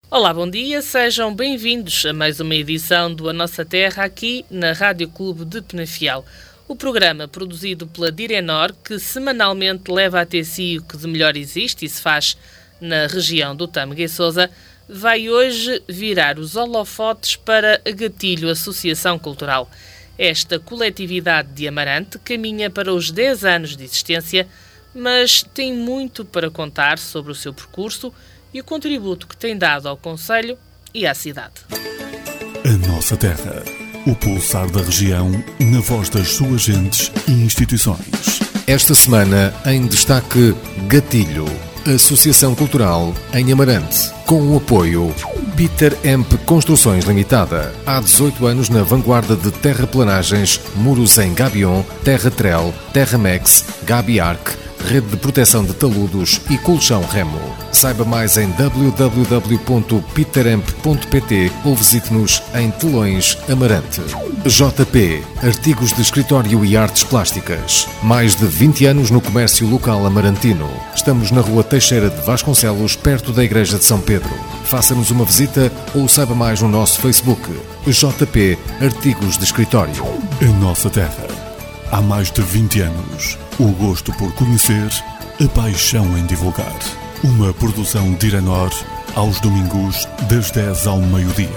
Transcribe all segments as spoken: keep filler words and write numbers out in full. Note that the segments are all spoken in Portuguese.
Olá, bom dia, sejam bem-vindos a mais uma edição do A Nossa Terra aqui na Rádio Clube de Penafiel. O programa produzido pela Direnor, que semanalmente leva até si o que de melhor existe e se faz na região do Tâmega e Sousa, vai hoje virar os holofotes para a Gatilho Associação Cultural. Esta coletividade de Amarante caminha para os dez anos de existência, mas tem muito para contar sobre o seu percurso e o contributo que tem dado ao concelho e à cidade. A Nossa Terra, o pulsar da região, na voz das suas gentes e instituições. Esta semana, em destaque, Gatilho, Associação Cultural em Amarante, com o apoio Peter Emp Construções Limitada. Há dezoito anos na vanguarda de terraplanagens, muros em gabion, terra-trel, terra-mex, gabi-arc, rede de proteção de taludes e colchão remo. Saiba mais em w w w ponto peteremp ponto p t ou visite-nos em Telões, Amarante. J P, artigos de escritório e artes plásticas. Mais de vinte anos no comércio local amarantino. Estamos na rua Teixeira de Vasconcelos, perto da Igreja de São Pedro. Faça-nos uma visita ou saiba mais no nosso Facebook. J P, artigos de escritório. A Nossa Terra. Há mais de vinte anos. O gosto por conhecer, a paixão em divulgar. Uma produção Direnor, aos domingos, das dez ao meio-dia.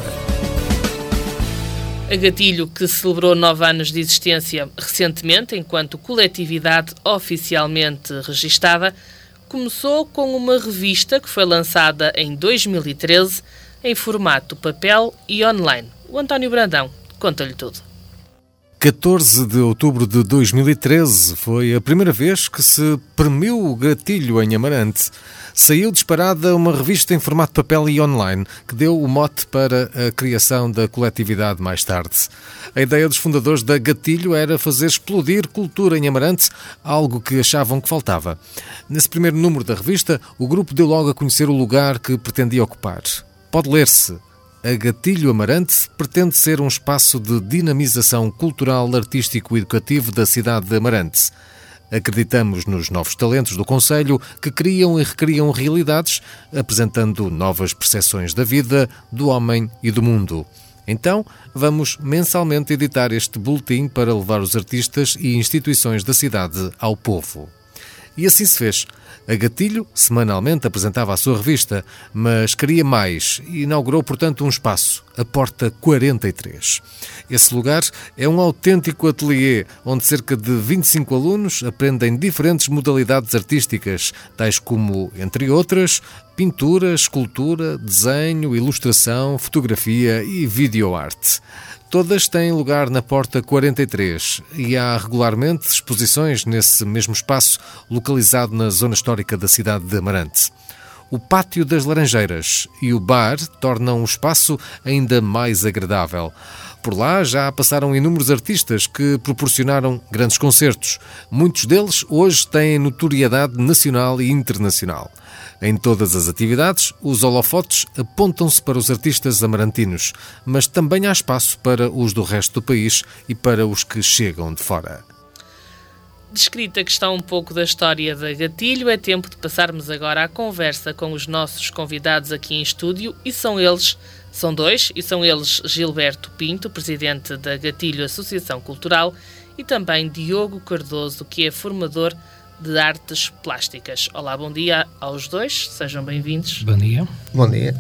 A Gatilho, que celebrou nove anos de existência recentemente, enquanto coletividade oficialmente registada, começou com uma revista que foi lançada em dois mil e treze, em formato papel e online. O António Brandão conta-lhe tudo. catorze de outubro de dois mil e treze foi a primeira vez que se premiu o Gatilho em Amarante. Saiu disparada uma revista em formato papel e online, que deu o mote para a criação da coletividade mais tarde. A ideia dos fundadores da Gatilho era fazer explodir cultura em Amarante, algo que achavam que faltava. Nesse primeiro número da revista, o grupo deu logo a conhecer o lugar que pretendia ocupar. Pode ler-se: a Gatilho Amarante pretende ser um espaço de dinamização cultural, artístico e educativo da cidade de Amarante. Acreditamos nos novos talentos do concelho que criam e recriam realidades, apresentando novas percepções da vida, do homem e do mundo. Então, vamos mensalmente editar este boletim para levar os artistas e instituições da cidade ao povo. E assim se fez. A Gatilho semanalmente apresentava a sua revista, mas queria mais e inaugurou, portanto, um espaço, a Porta quarenta e três. Esse lugar é um autêntico ateliê, onde cerca de vinte e cinco alunos aprendem diferentes modalidades artísticas, tais como, entre outras, pintura, escultura, desenho, ilustração, fotografia e videoarte. Todas têm lugar na Porta quarenta e três e há regularmente exposições nesse mesmo espaço, localizado na zona histórica da cidade de Amarante. O Pátio das Laranjeiras e o bar tornam o espaço ainda mais agradável. Por lá já passaram inúmeros artistas que proporcionaram grandes concertos. Muitos deles hoje têm notoriedade nacional e internacional. Em todas as atividades, os holofotes apontam-se para os artistas amarantinos, mas também há espaço para os do resto do país e para os que chegam de fora. Descrita que está um pouco da história da Gatilho, é tempo de passarmos agora à conversa com os nossos convidados aqui em estúdio, e são eles, são dois, e são eles Gilberto Pinto, presidente da Gatilho Associação Cultural, e também Diogo Cardoso, que é formador de artes plásticas. Olá, bom dia aos dois, sejam bem-vindos. Bom dia. Bom dia.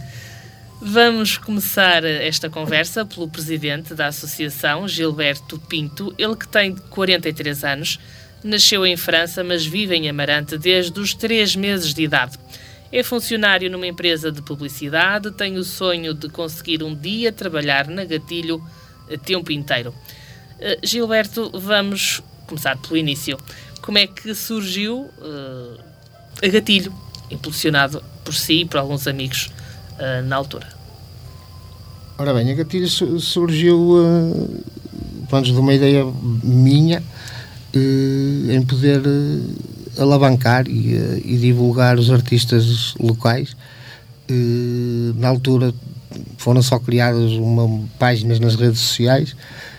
Vamos começar esta conversa pelo presidente da associação, Gilberto Pinto, ele que tem quarenta e três anos, nasceu em França, mas vive em Amarante desde os três meses de idade. É funcionário numa empresa de publicidade, tem o sonho de conseguir um dia trabalhar na Gatilho a tempo inteiro. Uh, Gilberto, vamos começar pelo início. Como é que surgiu uh, a Gatilho, impulsionado por si e por alguns amigos uh, na altura? Ora bem, a Gatilho surgiu uh, de uma ideia minha uh, em poder uh, alavancar e, uh, e divulgar os artistas locais. Uh, na altura foram só criadas uma, páginas nas redes sociais,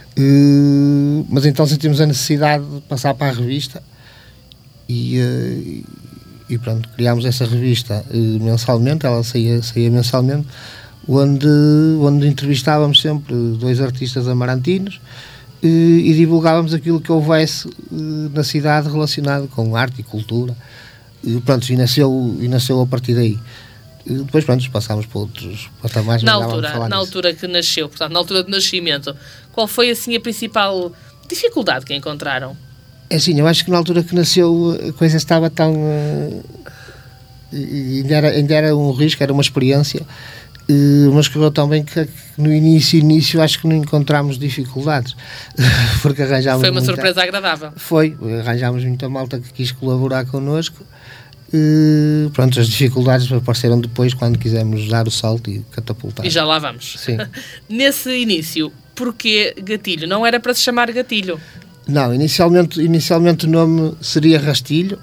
uh, mas então sentimos a necessidade de passar para a revista. E, e pronto, criámos essa revista uh, mensalmente, ela saía, saía mensalmente, onde, onde entrevistávamos sempre dois artistas amarantinos uh, e divulgávamos aquilo que houvesse uh, na cidade relacionado com arte e cultura. E pronto, e nasceu, e nasceu a partir daí. E depois, pronto, passámos para outros patamares. Na altura, na altura que nasceu, portanto, na altura de nascimento, qual foi, assim, a principal dificuldade que encontraram? É assim, eu acho que na altura que nasceu a coisa estava tão... Uh, ainda, era, ainda era um risco, era uma experiência, uh, mas correu tão bem que, que no início, início acho que não encontramos dificuldades, porque arranjámos... Foi uma muita, surpresa agradável. Foi, arranjámos muita malta que quis colaborar connosco. Uh, pronto, as dificuldades apareceram depois quando quisemos dar o salto e catapultar. E já lá vamos. Sim. Nesse início, porquê Gatilho? Não era para se chamar Gatilho? Não, inicialmente, inicialmente o nome seria Rastilho,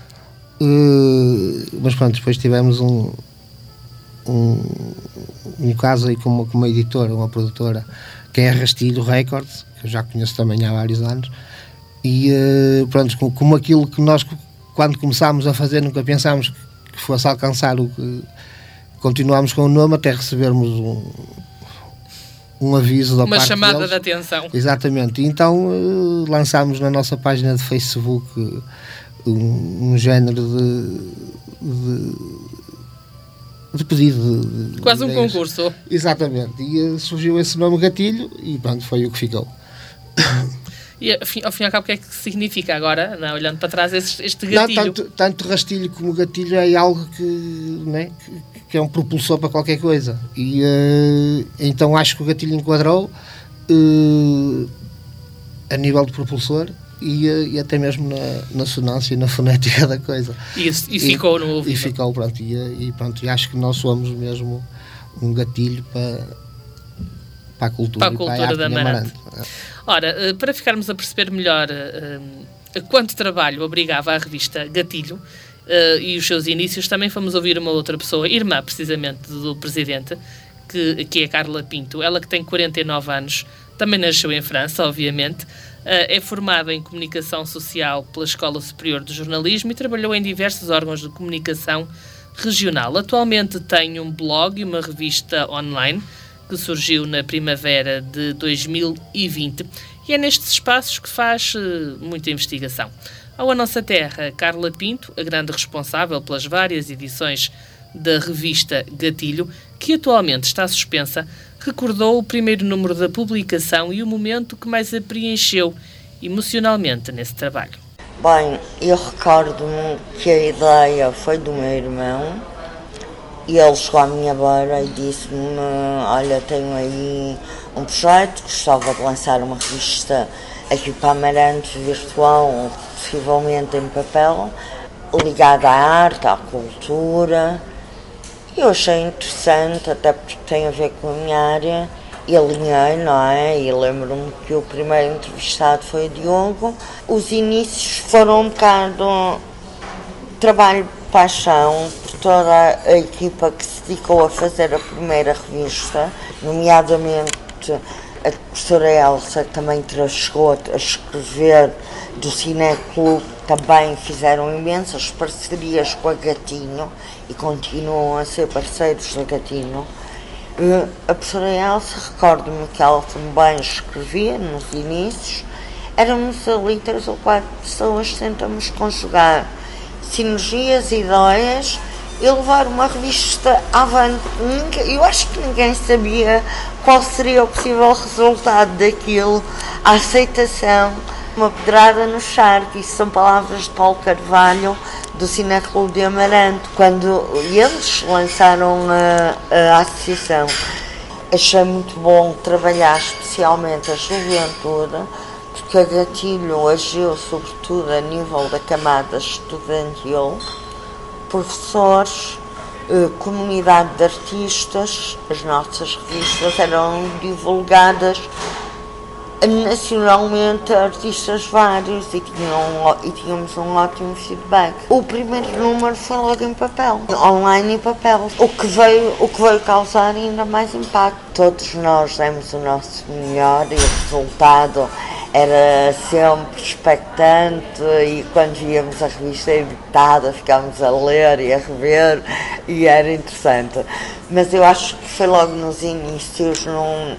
uh, mas pronto, depois tivemos um, um, um caso aí com uma, com uma editora, uma produtora, que é a Rastilho Records, que eu já conheço também há vários anos, e uh, pronto, como, como aquilo que nós... Quando começámos a fazer, nunca pensámos que fosse alcançar o que... Continuámos com o nome até recebermos um, um aviso da Uma parte chamada deles. de atenção. Exatamente. E então uh, lançámos na nossa página de Facebook uh, um, um género de, de, de pedido. De, de Quase um ideias. concurso. Exatamente. E uh, surgiu esse nome Gatilho e pronto, foi o que ficou. E ao fim, ao fim e ao cabo, o que é que significa agora, não, olhando para trás, este, este gatilho? Não, tanto, tanto rastilho como gatilho é algo que, né, que, que é um propulsor para qualquer coisa. E uh, então acho que o gatilho enquadrou uh, a nível de propulsor e, uh, e até mesmo na, na sonância e na fonética da coisa. E, e ficou no ouvido. E ficou, pronto. E, e, pronto, e acho que nós somos mesmo um gatilho para, para a cultura, para a cultura e para a arte da Amarante. Ora, para ficarmos a perceber melhor uh, quanto trabalho obrigava a revista Gatilho uh, e os seus inícios, também fomos ouvir uma outra pessoa, irmã precisamente do presidente, que, que é a Carla Pinto. Ela que tem quarenta e nove anos, também nasceu em França, obviamente, uh, é formada em Comunicação Social pela Escola Superior de Jornalismo e trabalhou em diversos órgãos de comunicação regional. Atualmente tem um blog e uma revista online que surgiu na primavera de dois mil e vinte e é nestes espaços que faz uh, muita investigação. Ao A Nossa Terra, Carla Pinto, a grande responsável pelas várias edições da revista Gatilho, que atualmente está suspensa, recordou o primeiro número da publicação e o momento que mais a preencheu emocionalmente nesse trabalho. Bem, eu recordo-me que a ideia foi do meu irmão. E ele chegou à minha beira e disse-me, olha, tenho aí um projeto, gostava de lançar uma revista aqui para Amarante, virtual, possivelmente em papel, ligada à arte, à cultura. E eu achei interessante, até porque tem a ver com a minha área, e alinhei, não é? E lembro-me que o primeiro entrevistado foi o Diogo. Os inícios foram um bocado trabalho, paixão, por toda a equipa que se dedicou a fazer a primeira revista, nomeadamente a professora Elsa, que também chegou a escrever do Cineclube, também fizeram imensas parcerias com a Gatinho e continuam a ser parceiros da Gatinho. A professora Elsa, recordo-me que ela também escrevia nos inícios, éramos ali três ou quatro pessoas que tentamos conjugar sinergias, ideias e levar uma revista avante. Eu acho que ninguém sabia qual seria o possível resultado daquilo, a aceitação, uma pedrada no charco. Isso são palavras de Paulo Carvalho, do Cineclube de Amarante, quando eles lançaram a, a associação. Achei muito bom trabalhar especialmente a juventude, porque a Gatilho agiu sobretudo a nível da camada estudantil, professores, eh, comunidade de artistas. As nossas revistas eram divulgadas nacionalmente a artistas vários e, tinham, e tínhamos um ótimo feedback. O primeiro número foi logo em papel, online em papel, o que veio, o que veio causar ainda mais impacto. Todos nós demos o nosso melhor e o resultado era sempre expectante e quando víamos a revista editada ficávamos a ler e a rever e era interessante. Mas eu acho que foi logo nos inícios num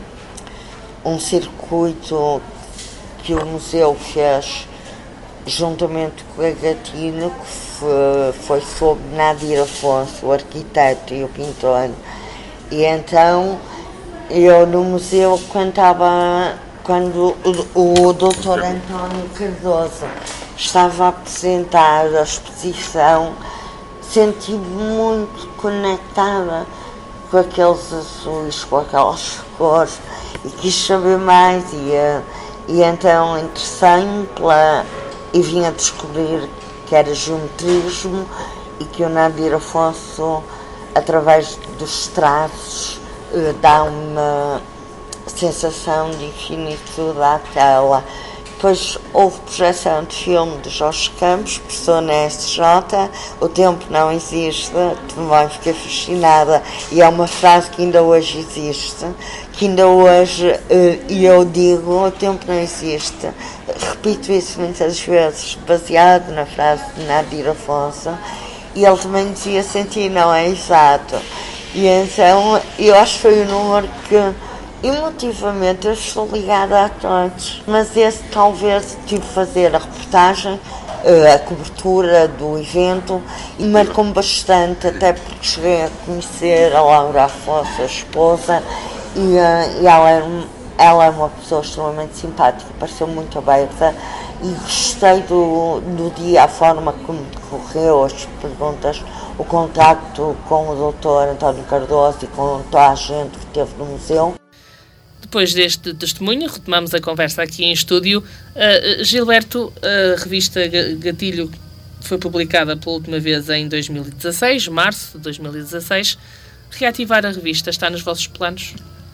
um circuito que o museu fez juntamente com a Gatilho, que foi, foi sob Nadir Afonso, o arquiteto e o pintor. E então eu no museu quando estava quando o, o doutor António Cardoso estava a apresentar a exposição, senti-me muito conectada com aqueles azuis, com aquelas cores, e quis saber mais, e, e então interessei-me pela, e vim a descobrir que era geometrismo e que o Nadir Afonso, através dos traços, dá uma sensação de infinitude à tela. Depois houve projeção de filme de Jorge Campos, professor na S J, O Tempo Não Existe, também fiquei fascinada, e é uma frase que ainda hoje existe, que ainda hoje, e eu digo, o tempo não existe, repito isso muitas vezes, baseado na frase de Nadir Afonso, e ele também dizia sentir, não é exato. E então, eu acho que foi o número que emotivamente eu estou ligada a todos, mas esse talvez tive de fazer a reportagem, a cobertura do evento, e marcou-me bastante, até porque cheguei a conhecer a Laura Afonso, a esposa, e, e ela, é, ela é uma pessoa extremamente simpática, pareceu muito aberta, e gostei do, do dia, a forma como decorreu, as perguntas, o contacto com o doutor António Cardoso e com toda a gente que esteve no museu. Depois deste testemunho, retomamos a conversa aqui em estúdio. Uh, Gilberto, a revista Gatilho foi publicada pela última vez em dois mil e dezasseis, março de dois mil e dezasseis. Reativar a revista está nos vossos planos?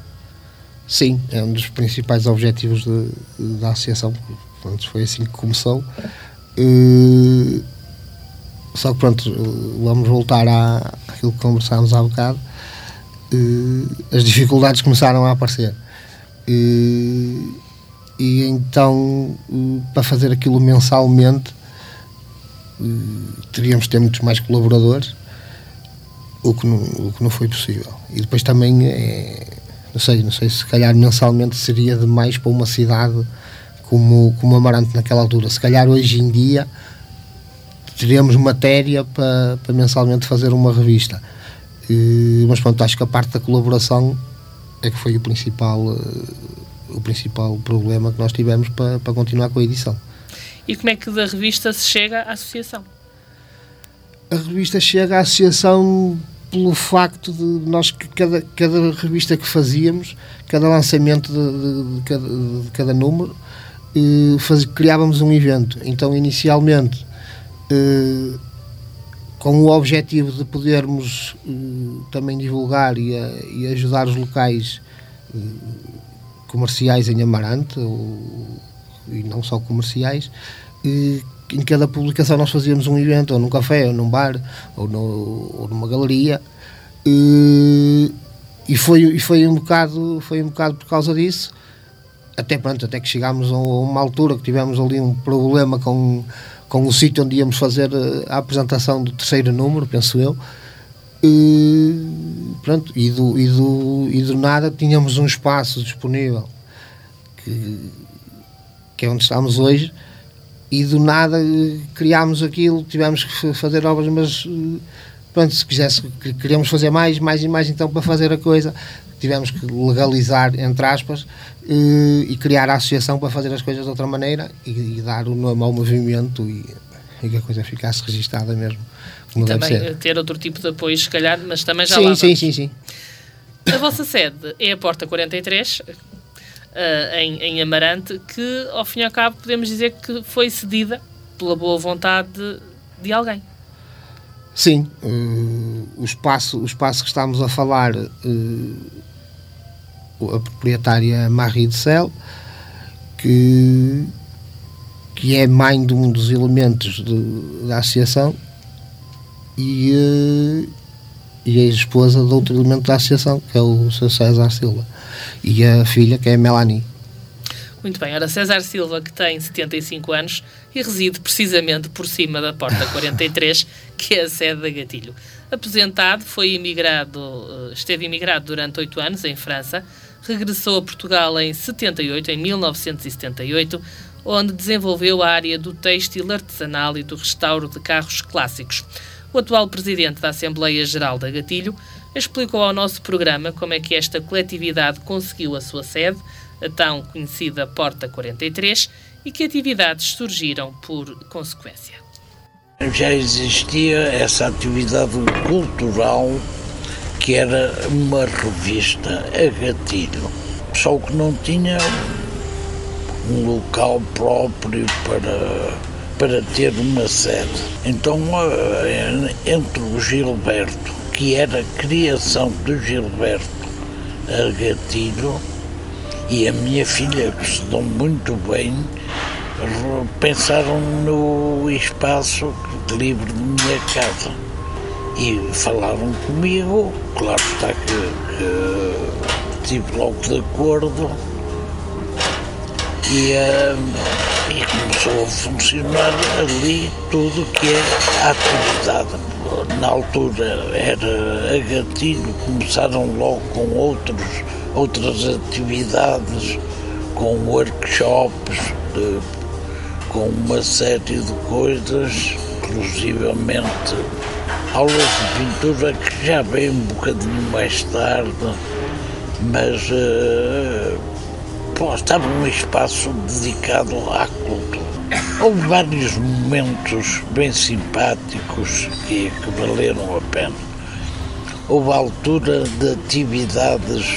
Sim, é um dos principais objetivos de, de, da associação. Pronto, foi assim que começou. Uh, só que pronto, vamos voltar à, àquilo que conversámos há bocado. Uh, as dificuldades começaram a aparecer. Uh, e então, uh, para fazer aquilo mensalmente, uh, teríamos de ter muitos mais colaboradores, o que não, o que não foi possível. E depois também, é, não sei, não sei se calhar mensalmente seria demais para uma cidade como, como Amarante naquela altura. Se calhar hoje em dia teríamos matéria para, para mensalmente fazer uma revista. Uh, mas pronto, acho que a parte da colaboração é que foi o principal, uh, o principal problema que nós tivemos para, para continuar com a edição. E como é que da revista se chega à associação? A revista chega à associação pelo facto de nós, que cada, cada revista que fazíamos, cada lançamento de, de, de, cada, de cada número, uh, faz, criávamos um evento. Então, inicialmente, uh, com o objetivo de podermos uh, também divulgar e, a, e ajudar os locais uh, comerciais em Amarante, ou, e não só comerciais, uh, em cada publicação nós fazíamos um evento, ou num café, ou num bar, ou, no, ou numa galeria, uh, e, foi, e foi, um bocado, foi um bocado por causa disso, até, pronto, até que chegámos a uma altura que tivemos ali um problema com com o sítio onde íamos fazer a apresentação do terceiro número, penso eu, e, pronto, e, do, e, do, e do nada tínhamos um espaço disponível, que, que é onde estamos hoje, e do nada criámos aquilo, tivemos que fazer obras, mas pronto, se quisesse, queríamos fazer mais, mais e mais, então para fazer a coisa, tivemos que legalizar, entre aspas, e, e criar a associação para fazer as coisas de outra maneira e, e dar o nome ao movimento e, e que a coisa ficasse registada mesmo, como deve ser. Também ter outro tipo de apoio, se calhar, mas também já sim, lá vamos. Sim, sim, sim. A vossa sede é a Porta quarenta e três, uh, em, em Amarante, que, ao fim e ao cabo, podemos dizer que foi cedida pela boa vontade de, de alguém. Sim, uh, o, espaço, o espaço que estamos a falar, uh, a proprietária Marie de Cel, que, que é mãe de um dos elementos de, da associação e, uh, e a esposa de outro elemento da associação, que é o senhor César Silva, e a filha, que é a Melanie. Muito bem, ora, César Silva, que tem setenta e cinco anos e reside precisamente por cima da Porta quarenta e três, que é a sede da Gatilho. Aposentado, foi imigrado, esteve imigrado durante oito anos em França, regressou a Portugal em setenta e oito, em mil novecentos e setenta e oito, onde desenvolveu a área do têxtil artesanal e do restauro de carros clássicos. O atual presidente da Assembleia Geral da Gatilho explicou ao nosso programa como é que esta coletividade conseguiu a sua sede, a tão conhecida Porta quarenta e três, e que atividades surgiram por consequência. Já existia essa atividade cultural que era uma revista a Gatilho, só que não tinha um local próprio para, para ter uma sede. Então, entre o Gilberto, que era a criação do Gilberto a Gatilho, e a minha filha, que se dão muito bem, pensaram no espaço livre de minha casa e falaram comigo. Claro está que, que estive logo de acordo e, uh, e começou a funcionar ali tudo o que é a atividade. Na altura era a Gatilho, começaram logo com outros, outras atividades, com workshops, de, com uma série de coisas, inclusivamente aulas de pintura, que já veio um bocadinho mais tarde, mas uh, pô, estava um espaço dedicado à cultura. Houve vários momentos bem simpáticos que, que valeram a pena. Houve a altura de atividades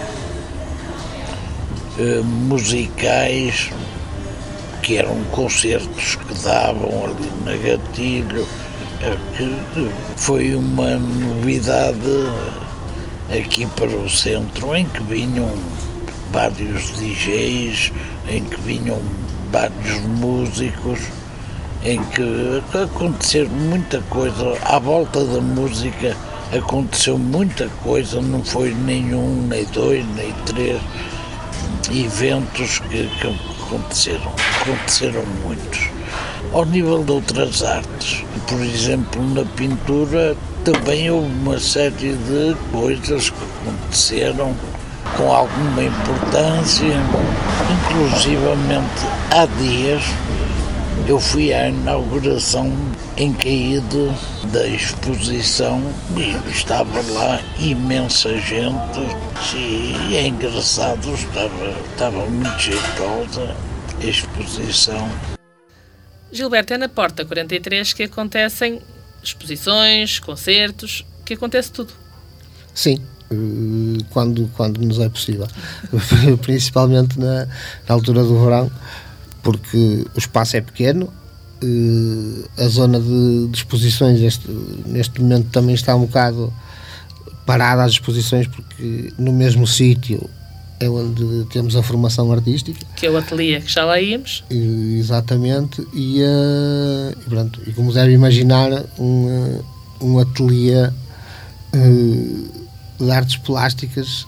uh, musicais, que eram concertos que davam ali na Gatilho, que foi uma novidade aqui para o centro, em que vinham vários D Js, em que vinham vários músicos, em que aconteceu muita coisa à volta da música, aconteceu muita coisa, não foi nenhum, nem dois, nem três eventos que, que aconteceram, aconteceram muitos. Ao nível de outras artes, por exemplo, na pintura também houve uma série de coisas que aconteceram com alguma importância, inclusivamente há dias eu fui à inauguração em Caíde da exposição e estava lá imensa gente e é engraçado, estava, estava muito jeitosa a exposição. Gilberto, é na Porta quarenta e três que acontecem exposições, concertos, que acontece tudo. Sim, quando, quando nos é possível, principalmente na, na altura do verão, porque o espaço é pequeno, a zona de, de exposições este, neste momento também está um bocado parada às exposições, porque no mesmo sítio é onde temos a formação artística, que é o ateliê que já lá íamos. Exatamente, e, uh, e, pronto, e como deve imaginar, um, um ateliê uh, de artes plásticas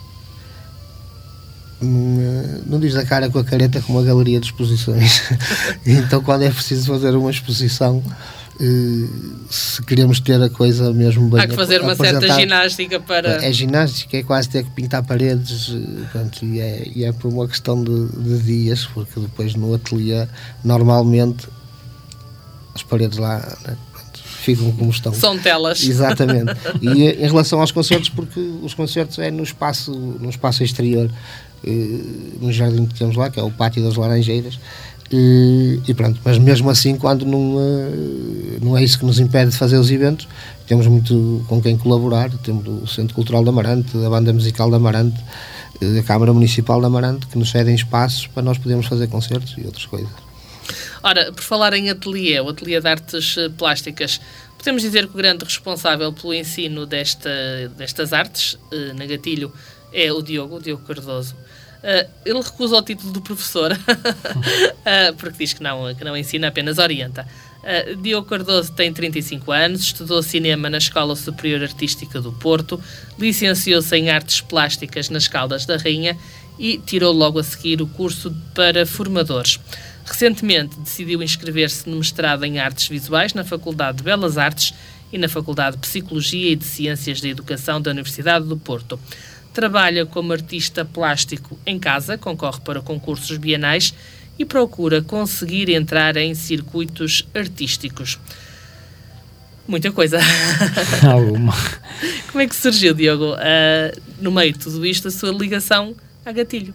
não, não diz a cara com a careta como a galeria de exposições. Então, quando é preciso fazer uma exposição, se queremos ter a coisa mesmo bem, há que fazer uma certa ginástica para... É ginástica, é quase ter que pintar paredes, pronto, e, é, e é por uma questão de, de dias, porque depois no ateliê normalmente as paredes lá, né, pronto, ficam como estão. São telas. Exatamente. E em relação aos concertos, porque os concertos é no espaço, no espaço exterior, no jardim que temos lá, que é o Pátio das Laranjeiras. E, e pronto, mas mesmo assim, quando não, não é isso que nos impede de fazer os eventos, temos muito com quem colaborar. Temos o Centro Cultural de Amarante, a Banda Musical de Amarante, a Câmara Municipal de Amarante, que nos cedem espaços para nós podermos fazer concertos e outras coisas. Ora, por falar em ateliê, o ateliê de artes plásticas, podemos dizer que o grande responsável pelo ensino desta, destas artes, na Gatilho, é o Diogo, o Diogo Cardoso. Uh, ele recusa o título de professor uh, porque diz que não, que não ensina, apenas orienta. uh, Diogo Cardoso tem trinta e cinco anos, estudou cinema na Escola Superior Artística do Porto, licenciou-se em Artes Plásticas nas Caldas da Rainha e tirou logo a seguir o curso para formadores. Recentemente decidiu inscrever-se no mestrado em Artes Visuais na Faculdade de Belas Artes e na Faculdade de Psicologia e de Ciências da Educação da Universidade do Porto. Trabalha como artista plástico em casa, concorre para concursos bienais e procura conseguir entrar em circuitos artísticos. Muita coisa. Alguma. Como é que surgiu, Diogo, uh, no meio de tudo isto, a sua ligação a gatilho?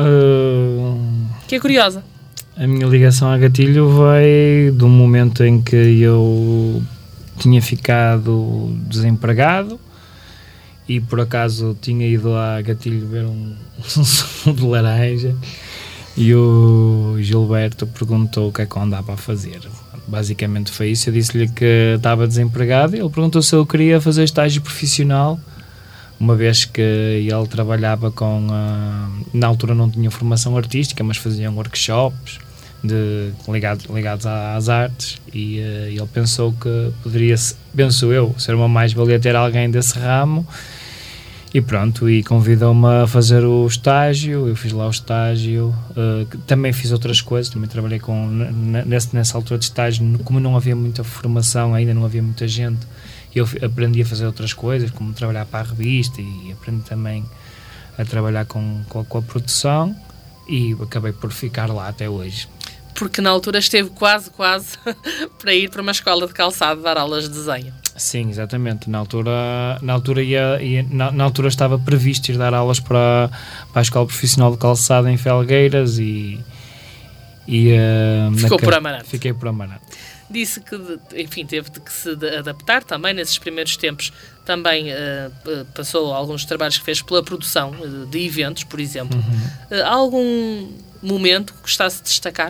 Uh... Que é curiosa. A minha ligação a gatilho veio de um momento em que eu tinha ficado desempregado e por acaso tinha ido a gatilho ver um, um sumo de laranja e o Gilberto perguntou o que é que eu andava a fazer. Basicamente foi isso. Eu disse-lhe que estava desempregado e ele perguntou se eu queria fazer estágio profissional, uma vez que ele trabalhava com... Uh, na altura não tinha formação artística, mas faziam workshops de, ligados, ligados às artes e uh, ele pensou que poderia, penso eu, ser uma mais-valia ter alguém desse ramo e pronto, e convidou-me a fazer o estágio. Eu fiz lá o estágio, uh, também fiz outras coisas, também trabalhei com, nessa, nessa altura de estágio, como não havia muita formação, ainda não havia muita gente, eu aprendi a fazer outras coisas, como trabalhar para a revista e aprendi também a trabalhar com, com, a, com a produção e acabei por ficar lá até hoje. Porque na altura esteve quase, quase para ir para uma escola de calçado dar aulas de desenho. Sim, exatamente. Na altura, na altura, ia, ia, na, na altura estava previsto ir dar aulas para, para a Escola Profissional de Calçado em Felgueiras e... e uh, Ficou na, por Amarante. Fiquei por Amarante. Disse que, enfim, teve de que se adaptar também nesses primeiros tempos. Também uh, passou alguns trabalhos que fez pela produção uh, de eventos, por exemplo. Uhum. Uh, há algum momento que gostasse de destacar?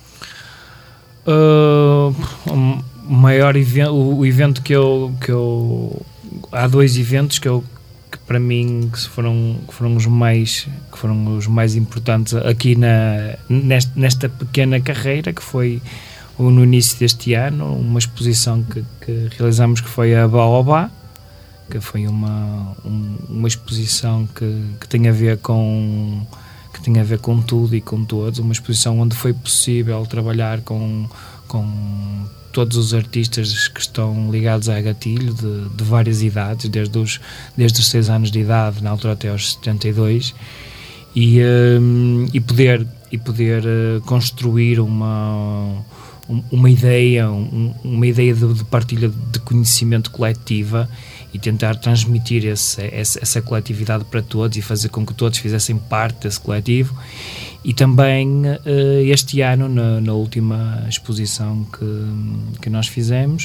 Uh, o maior evento, o evento que eu, que eu... Há dois eventos que eu que para mim que foram, que foram os mais que foram os mais importantes aqui na, nesta, nesta pequena carreira, que foi no início deste ano, uma exposição que, que realizamos, que foi a Baobá, que foi uma, um, uma exposição que, que tem a ver com que tem a ver com tudo e com todos, uma exposição onde foi possível trabalhar com, com todos os artistas que estão ligados a gatilho, de, de várias idades, desde os, desde os seis anos de idade, na altura até aos setenta e dois, e, um, e poder, e poder uh, construir uma uma ideia, um, uma ideia de, de partilha de conhecimento coletiva e tentar transmitir esse, essa, essa coletividade para todos e fazer com que todos fizessem parte desse coletivo. E também uh, este ano, na, na última exposição que, que nós fizemos,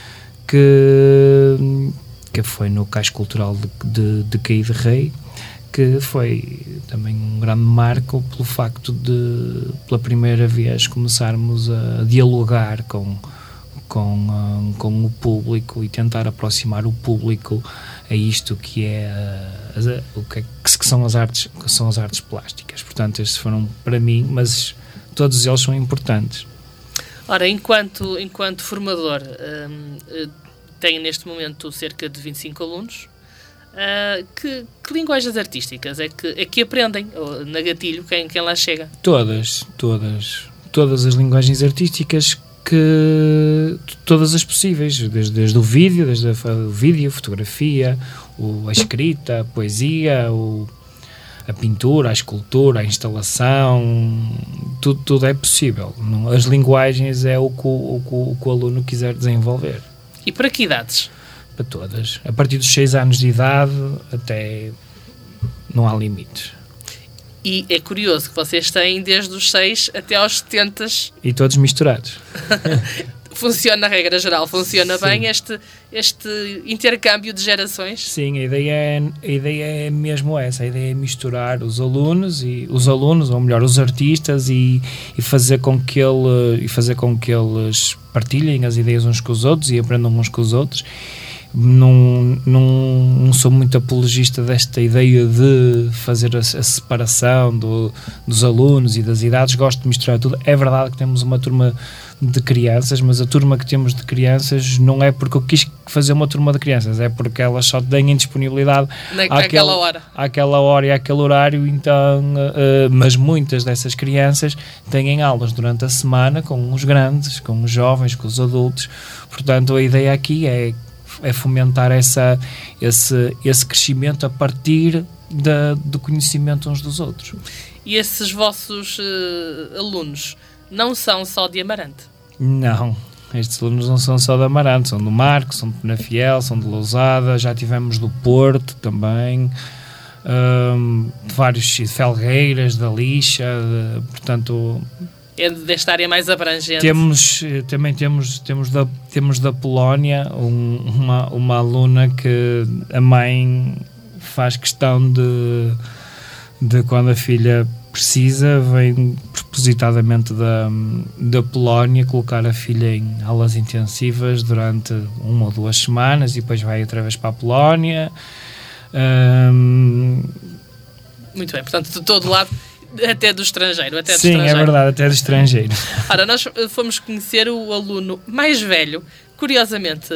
que, que foi no Cais Cultural de, de, de Caí de Rei, que foi também um grande marco pelo facto de, pela primeira vez, começarmos a dialogar com, com, com o público e tentar aproximar o público a isto que é a, a, o que, que são as artes, que são as artes plásticas. Portanto, estes foram para mim, mas todos eles são importantes. Ora, enquanto, enquanto formador, hum, tenho neste momento cerca de vinte e cinco alunos. Uh, que, que linguagens artísticas é que, é que aprendem na Gatilho quem, quem lá chega? Todas, todas. Todas as linguagens artísticas, que todas as possíveis, desde, desde o vídeo, desde a, o vídeo, a fotografia, o, a escrita, a poesia, o, a pintura, a escultura, a instalação, tudo, tudo é possível. As linguagens é o que o, o, o, que o aluno quiser desenvolver. E para que idades? Para todas. A partir dos seis anos de idade até não há limites. E é curioso que vocês têm desde os seis até aos setenta. E todos misturados. Funciona, na regra geral, funciona Sim. bem este, este intercâmbio de gerações? Sim, a ideia, é, a ideia é mesmo essa. A ideia é misturar os alunos, e os alunos, ou melhor, os artistas, e, e, fazer com que ele, e fazer com que eles partilhem as ideias uns com os outros e aprendam uns com os outros. Não, não, não sou muito apologista desta ideia de fazer a, a separação do, dos alunos e das idades, gosto de misturar tudo. É verdade que temos uma turma de crianças, mas a turma que temos de crianças não é porque eu quis fazer uma turma de crianças, é porque elas só têm disponibilidade naquela àquele, hora. àquela hora e àquele horário, então, uh, mas muitas dessas crianças têm aulas durante a semana com os grandes, com os jovens, com os adultos. Portanto, a ideia aqui é é fomentar essa, esse, esse crescimento a partir da, do conhecimento uns dos outros. E esses vossos uh, alunos não são só de Amarante? Não, estes alunos não são só de Amarante, são do Marco, são de Penafiel, são de Lousada, já tivemos do Porto também, um, de vários, de Felgueiras, da Lixa, de, portanto... É desta área mais abrangente. Temos, também temos, temos, da, temos da Polónia um, uma, uma aluna que a mãe faz questão de, de quando a filha precisa, vem propositadamente da, da Polónia colocar a filha em aulas intensivas durante uma ou duas semanas e depois vai outra vez para a Polónia. Um, Muito bem, portanto, de todo lado... Até do estrangeiro, até do Sim, estrangeiro. é verdade, até do estrangeiro. Ora, nós fomos conhecer o aluno mais velho, curiosamente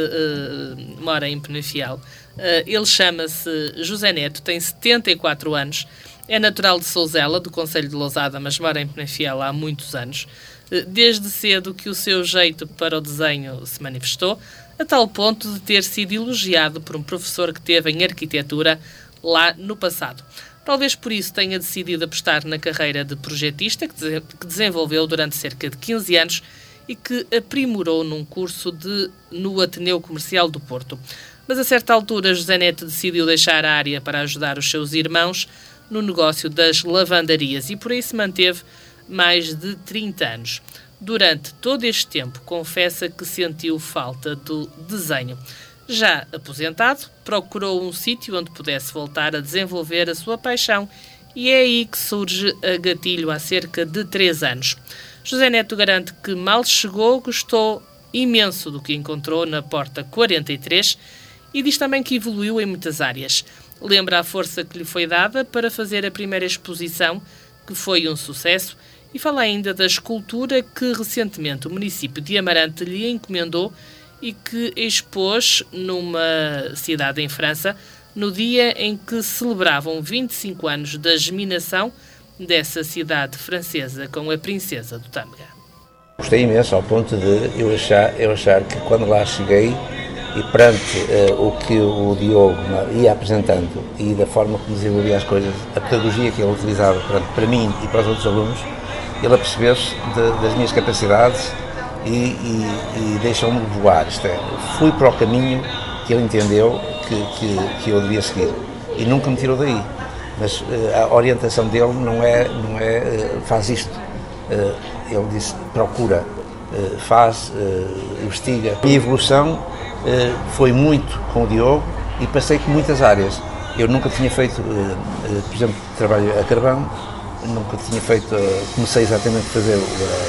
uh, mora em Penafiel. Uh, ele chama-se José Neto, tem setenta e quatro anos, é natural de Souzela, do concelho de Lousada, mas mora em Penafiel há muitos anos. Uh, desde cedo que o seu jeito para o desenho se manifestou, a tal ponto de ter sido elogiado por um professor que teve em arquitetura lá no passado. Talvez por isso tenha decidido apostar na carreira de projetista que desenvolveu durante cerca de quinze anos e que aprimorou num curso de, no Ateneu Comercial do Porto. Mas a certa altura José Neto decidiu deixar a área para ajudar os seus irmãos no negócio das lavandarias e por aí se manteve mais de trinta anos. Durante todo este tempo confessa que sentiu falta do desenho. Já aposentado, procurou um sítio onde pudesse voltar a desenvolver a sua paixão e é aí que surge a Gatilho há cerca de três anos. José Neto garante que mal chegou, gostou imenso do que encontrou na Porta quarenta e três e diz também que evoluiu em muitas áreas. Lembra a força que lhe foi dada para fazer a primeira exposição, que foi um sucesso, e fala ainda da escultura que recentemente o município de Amarante lhe encomendou e que expôs numa cidade em França no dia em que celebravam vinte e cinco anos da geminação dessa cidade francesa com a princesa do Tâmega. Gostei imenso ao ponto de eu achar, eu achar que quando lá cheguei e perante uh, o que o Diogo ia apresentando e da forma como desenvolvia as coisas, a pedagogia que ele utilizava para, para mim e para os outros alunos, ele apercebeu-se de, das minhas capacidades e, e, e deixou-me voar. Isto é, fui para o caminho que ele entendeu que, que, que eu devia seguir e nunca me tirou daí. Mas uh, a orientação dele não é, não é uh, faz isto. Uh, ele disse, procura, uh, faz, uh, investiga. A minha evolução uh, foi muito com o Diogo e passei por muitas áreas. Eu nunca tinha feito, uh, uh, por exemplo, trabalho a carvão, nunca tinha feito, uh, comecei exatamente a fazer uh,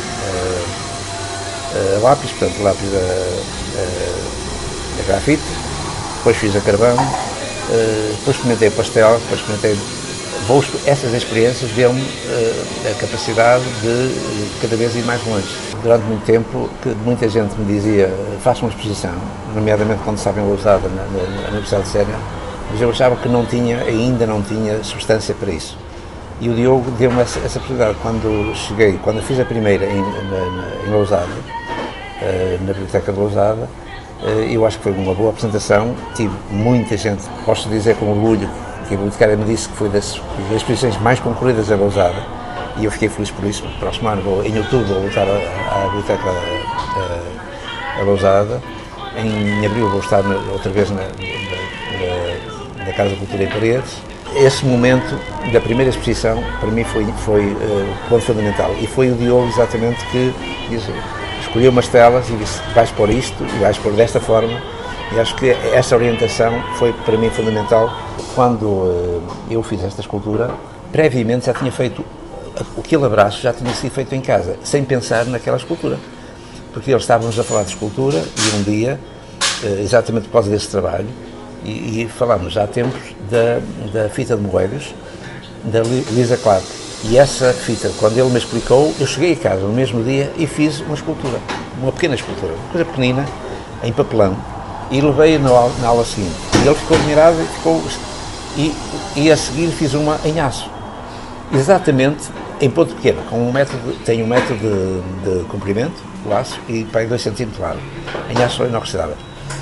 uh, uh, lápis, portanto, lápis a, a, a grafite, depois fiz a carvão, uh, depois experimentei o pastel, depois experimentei. Vou, essas experiências deu-me uh, a capacidade de uh, cada vez ir mais longe. Durante muito tempo, que muita gente me dizia, faça uma exposição, nomeadamente quando estava em Lousada, na, na, na Universidade de Sénia, mas eu achava que não tinha, ainda não tinha substância para isso. E o Diogo deu-me essa, essa possibilidade. Quando cheguei, quando eu fiz a primeira em, na, em Lousada, uh, na Biblioteca de Lousada, uh, eu acho que foi uma boa apresentação, tive muita gente, posso dizer com orgulho, que a bibliotecária me disse que foi das, das exposições mais concorridas a Lousada e eu fiquei feliz por isso. Próximo ano, vou, em outubro, vou voltar à, à biblioteca a, a, a Lousada. Em abril vou estar na, outra vez na, na, na Casa da Cultura em Paredes. Esse momento da primeira exposição para mim foi, foi uh, ponto fundamental e foi o Diogo exatamente que disse, escolheu umas telas e disse, vais pôr isto e vais pôr desta forma. E acho que essa orientação foi para mim fundamental. Quando uh, eu fiz esta escultura, previamente já tinha feito aquele abraço, já tinha sido feito em casa, sem pensar naquela escultura. Porque eles estávamos a falar de escultura e um dia exatamente por causa desse trabalho, e, e falámos há tempos da, da fita de moeiras, da Lisa Clark. E essa fita, quando ele me explicou, eu cheguei a casa no mesmo dia e fiz uma escultura, uma pequena escultura, uma coisa pequenina, em papelão, e levei-a na, na aula seguinte. E ele ficou admirado e ficou... E, e a seguir fiz uma em aço, exatamente em ponto pequeno, com um método, tem um método de, de comprimento, o aço, e para dois centímetros de largo, em aço inoxidável.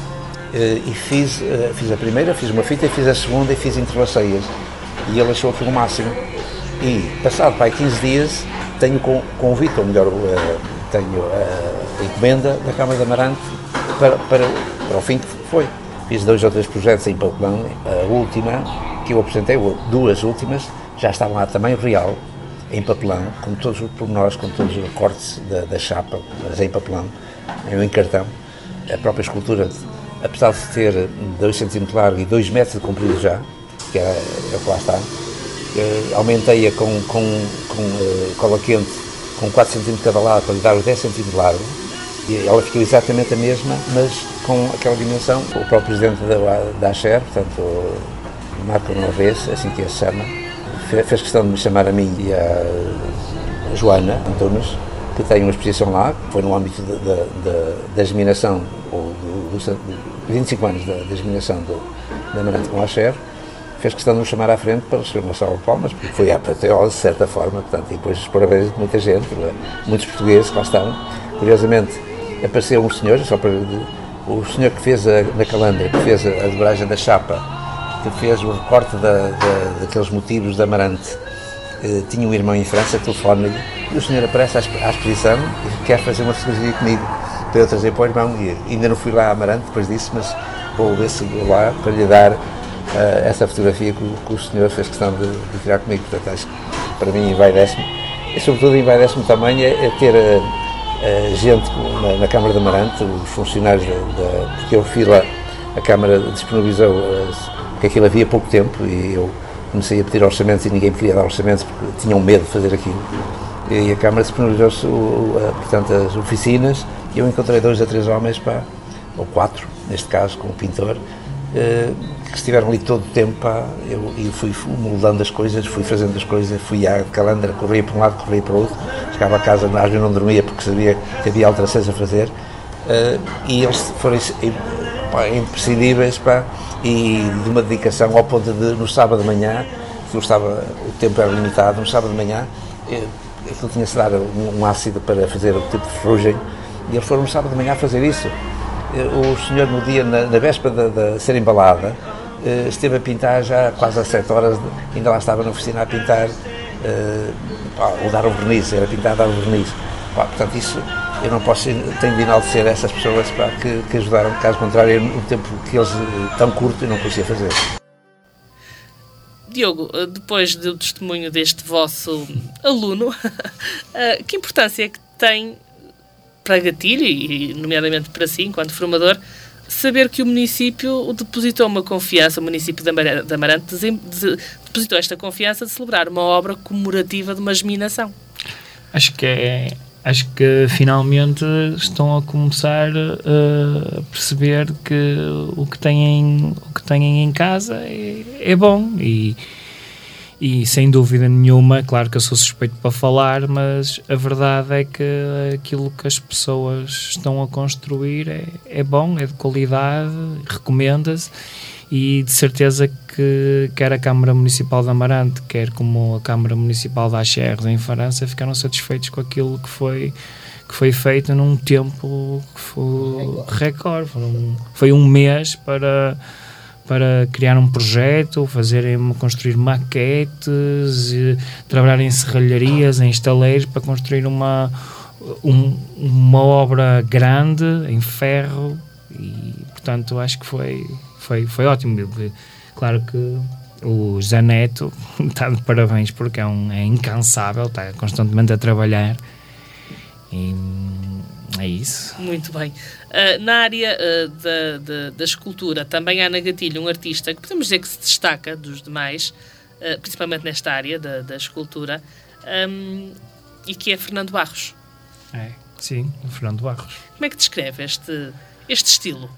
E fiz, fiz a primeira, fiz uma fita, e fiz a segunda e fiz entrelaceias. E ele achou aquilo o máximo. E, passado para aí quinze dias, tenho convite, ou melhor, tenho a encomenda da Câmara de Amarante para, para, para o fim que foi. Fiz dois ou três projetos em papelão. A última, que eu apresentei, duas últimas, já estavam lá também real, em papelão, com todos os pormenores, com todos os cortes da, da chapa, mas em papelão, em cartão. A própria escultura, apesar de ter dois centímetros de largo e dois metros de comprido já, que é, é o que lá está, aumentei-a com, com, com uh, cola quente, com quatro centímetros de cada lado, para lhe dar os dez centímetros de largo, e ela ficou exatamente a mesma, mas com aquela dimensão. O próprio presidente da, da Asher, portanto, o Marco Norvês, assim que se chama, fez questão de me chamar a mim e a Joana Antunes, que tem uma exposição lá, que foi no âmbito da, da, da germinação, ou dos vinte e cinco anos da, da germinação do, da Amarante com a Asher. Fez questão de nos chamar à frente para receber uma salva de palmas, porque foi à apoteose, de certa forma, portanto, e depois os parabéns de muita gente, muitos portugueses que lá estavam. Curiosamente, apareceu um senhor, só para, o senhor que fez a, na calandra, que fez a, a dobragem da chapa, que fez o recorte da, da, daqueles motivos da Amarante, eh, tinha um irmão em França, telefone-lhe, e o senhor aparece à, à exposição e quer fazer uma fotografia comigo, para eu trazer para o irmão, e ainda não fui lá a Amarante depois disso, mas vou ver se vou lá para lhe dar Uh, essa fotografia que o, que o senhor fez questão de, de tirar comigo. Portanto, acho que para mim envaidece-me, e sobretudo envaidece-me também é, é ter uh, uh, gente na, na Câmara de Amarante, os funcionários da, da, porque eu fui lá, a Câmara disponibilizou, uh, porque aquilo havia pouco tempo, e eu comecei a pedir orçamentos e ninguém me queria dar orçamentos porque tinham medo de fazer aquilo, e a Câmara disponibilizou-se, uh, portanto, as oficinas, e eu encontrei dois a três homens, pá, ou quatro, neste caso, com o pintor, Uh, que estiveram ali todo o tempo, pá, eu, eu fui, fui moldando as coisas, fui fazendo as coisas, fui à calandra, corria para um lado, corria para o outro, chegava a casa, às vezes não dormia porque sabia que havia alterações a fazer, uh, e eles foram pá, imprescindíveis, pá, e de uma dedicação ao ponto de, no sábado de manhã, que eu estava, o tempo era limitado, no sábado de manhã, eu, eu tinha-se dar um, um ácido para fazer o tipo de ferrugem, e eles foram no sábado de manhã a fazer isso. O senhor, no dia, na, na véspera de, de ser embalada, eh, esteve a pintar já quase às sete horas, de, ainda lá estava na oficina a pintar, eh, pá, ou dar o verniz, era pintar, dar o verniz. Pá, portanto, isso eu não posso, tenho de enaltecer essas pessoas, pá, que, que ajudaram, caso contrário, no tempo que eles, tão curto, eu não conseguia fazer. Diogo, depois do testemunho deste vosso aluno, que importância é que tem para Gatilho, e nomeadamente para si, enquanto formador, saber que o município depositou uma confiança, o município de Amarante depositou esta confiança de celebrar uma obra comemorativa de uma germinação? Acho que é, acho que finalmente estão a começar a perceber que o que têm, o que têm em casa é, é bom, e E, sem dúvida nenhuma, claro que eu sou suspeito para falar, mas a verdade é que aquilo que as pessoas estão a construir é, é bom, é de qualidade, recomenda-se, e de certeza que quer a Câmara Municipal de Amarante, quer como a Câmara Municipal de Acheres, em França, ficaram satisfeitos com aquilo que foi, que foi feito num tempo que foi recorde. Foi um, foi um mês para... para criar um projeto, fazerem, construir maquetes, trabalhar em serralharias, em estaleiros, para construir uma, um, uma obra grande, em ferro, e, portanto, acho que foi, foi, foi ótimo. Claro que o Zé Neto está de parabéns, porque é, um, é incansável, está constantemente a trabalhar, e é isso. Muito bem. Uh, na área uh, da, da, da escultura, também há na Gatilho um artista que podemos dizer que se destaca dos demais, uh, principalmente nesta área da, da escultura, um, e que é Fernando Barros. É, sim, o Fernando Barros. Como é que descreve este, este estilo?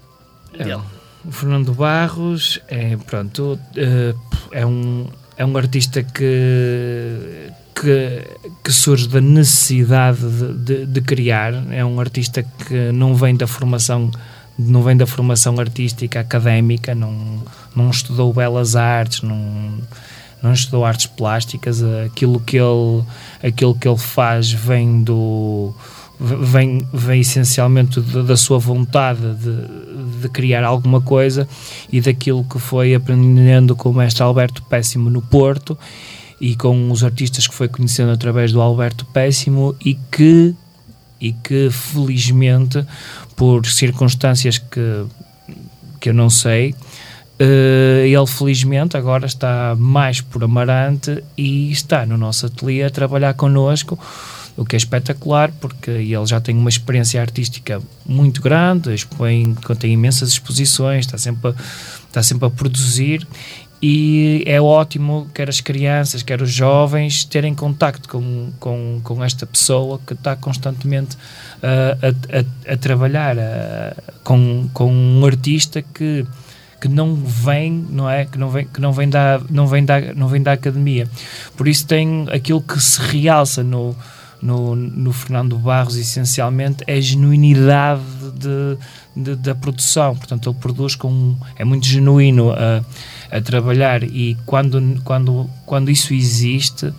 dele. É, o Fernando Barros é, pronto, é um, é um artista que, que, que surge da necessidade de, de, de criar. É um artista que não vem da formação não vem da formação artística académica, não, não estudou belas artes, não, não estudou artes plásticas. Aquilo que ele, aquilo que ele faz vem do vem, vem essencialmente de, da sua vontade de, de criar alguma coisa e daquilo que foi aprendendo com o mestre Alberto Péssimo no Porto e com os artistas que foi conhecendo através do Alberto Péssimo e que e que felizmente, por circunstâncias que, que eu não sei, uh, ele felizmente agora está mais por Amarante e está no nosso ateliê a trabalhar connosco, o que é espetacular, porque ele já tem uma experiência artística muito grande, expõe, tem imensas exposições, está sempre a, está sempre a produzir. E é ótimo, quer as crianças, quer os jovens, terem contacto com, com, com esta pessoa que está constantemente uh, a, a, a trabalhar uh, com, com um artista que, que não vem, não é? Que não vem, que não vem, da, não, vem da, não vem da academia. Por isso tem aquilo que se realça no, no, no Fernando Barros, essencialmente, é a genuinidade de, de, da produção. Portanto, ele produz com... é muito genuíno a, a trabalhar e quando, quando, quando isso existe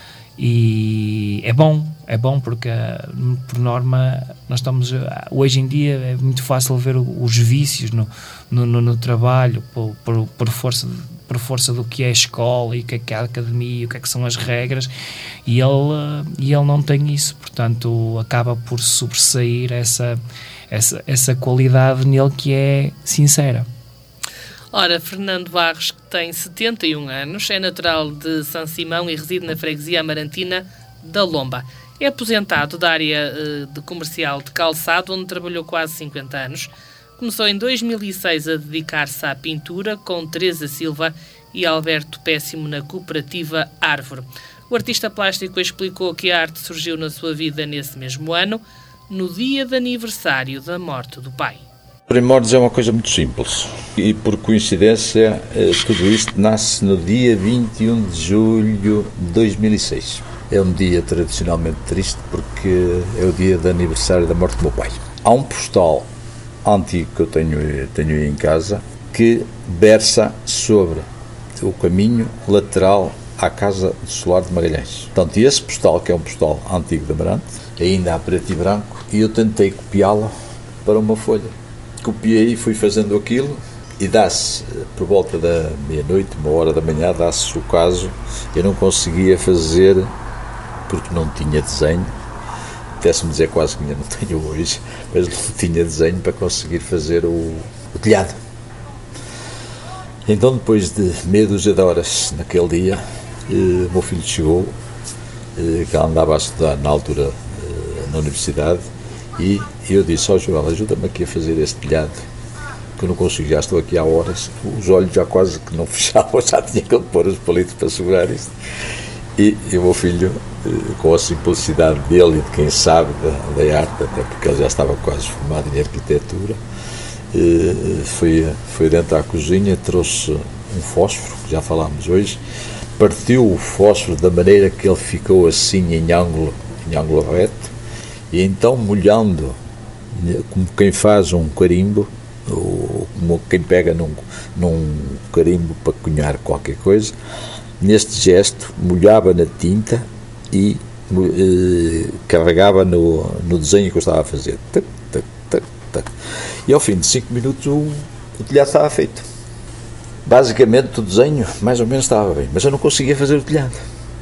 e é bom, é bom porque por norma nós estamos, hoje em dia é muito fácil ver os vícios no, no, no trabalho por, por, por, força, por força do que é a escola e o que é, que é a academia, o que é que são as regras e ele, e ele não tem isso, portanto acaba por sobressair essa, essa, essa qualidade nele que é sincera. Ora, Fernando Barros, que tem setenta e um anos, é natural de São Simão e reside na freguesia amarantina da Lomba. É aposentado da área de comercial de calçado, onde trabalhou quase cinquenta anos. Começou em dois mil e seis a dedicar-se à pintura com Teresa Silva e Alberto Péssimo na cooperativa Árvore. O artista plástico explicou que a arte surgiu na sua vida nesse mesmo ano, no dia de aniversário da morte do pai. Primórdios é uma coisa muito simples e, por coincidência, tudo isto nasce no dia vinte e um de julho de dois mil e seis. É um dia tradicionalmente triste porque é o dia de aniversário da morte do meu pai. Há um postal antigo que eu tenho, tenho aí em casa que versa sobre o caminho lateral à Casa do Solar de Magalhães. Portanto, esse postal, que é um postal antigo de Amarante, ainda há preto e branco, e eu tentei copiá-lo para uma folha. Copiei e fui fazendo aquilo e dá-se, por volta da meia-noite, uma hora da manhã, dá-se o caso, eu não conseguia fazer porque não tinha desenho, até-se-me dizer quase que ainda não tenho hoje, mas não tinha desenho para conseguir fazer o, o telhado. Então, depois de meia dúzia de horas naquele dia, eh, o meu filho chegou, eh, que andava a estudar na altura eh, na universidade, e eu disse, ó oh, Joel, ajuda-me aqui a fazer este telhado, que eu não consigo, já estou aqui há horas, os olhos já quase que não fechavam, já tinha que pôr os palitos para segurar isto. E, e o meu filho, com a simplicidade dele e de quem sabe da, da arte, até porque ele já estava quase formado em arquitetura, foi, foi dentro da cozinha, trouxe um fósforo, que já falámos hoje, partiu o fósforo da maneira que ele ficou assim em ângulo, em ângulo reto, e então molhando, como quem faz um carimbo, ou como quem pega num, num carimbo para cunhar qualquer coisa, neste gesto molhava na tinta e eh, carregava no, no desenho que eu estava a fazer. Tac, tac, tac, tac. E ao fim de cinco minutos o, o telhado estava feito. Basicamente o desenho mais ou menos estava bem, mas eu não conseguia fazer o telhado.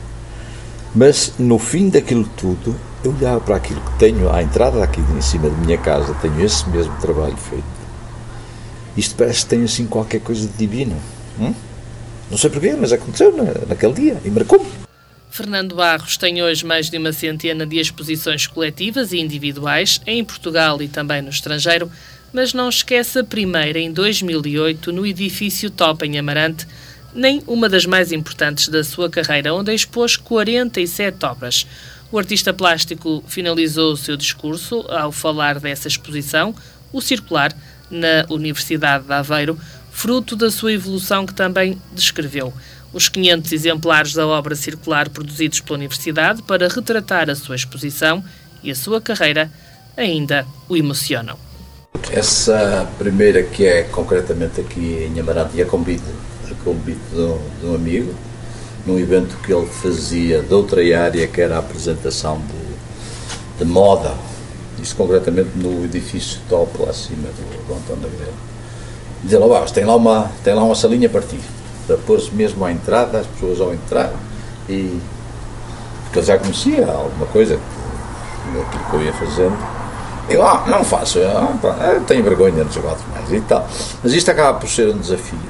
Mas no fim daquilo tudo, eu olhava para aquilo que tenho à entrada aqui em cima da minha casa, tenho esse mesmo trabalho feito. Isto parece que tem assim qualquer coisa de divino. Hum? Não sei porquê, mas aconteceu na, naquele dia e marcou-me. Fernando Barros tem hoje mais de uma centena de exposições coletivas e individuais em Portugal e também no estrangeiro, mas não esquece a primeira em dois mil e oito no edifício Top em Amarante, nem uma das mais importantes da sua carreira, onde expôs quarenta e sete obras. O artista plástico finalizou o seu discurso ao falar dessa exposição, o circular, na Universidade de Aveiro, fruto da sua evolução que também descreveu. Os quinhentos exemplares da obra circular produzidos pela Universidade para retratar a sua exposição e a sua carreira ainda o emocionam. Essa primeira, que é concretamente aqui em Amarante, é convite, a convite de um, de um amigo, num evento que ele fazia de outra área, que era a apresentação de, de moda, isto concretamente no edifício top lá acima do, do Antônio da Greve. Dizia lá, tem lá uma, tem lá uma salinha para ti, para pôr-se mesmo à entrada, as pessoas ao entrar, e porque ele já conhecia alguma coisa daquilo que eu ia fazendo. Eu, ah, não faço, eu, eu tenho vergonha, não sei quanto mais e tal. Mas isto acaba por ser um desafio.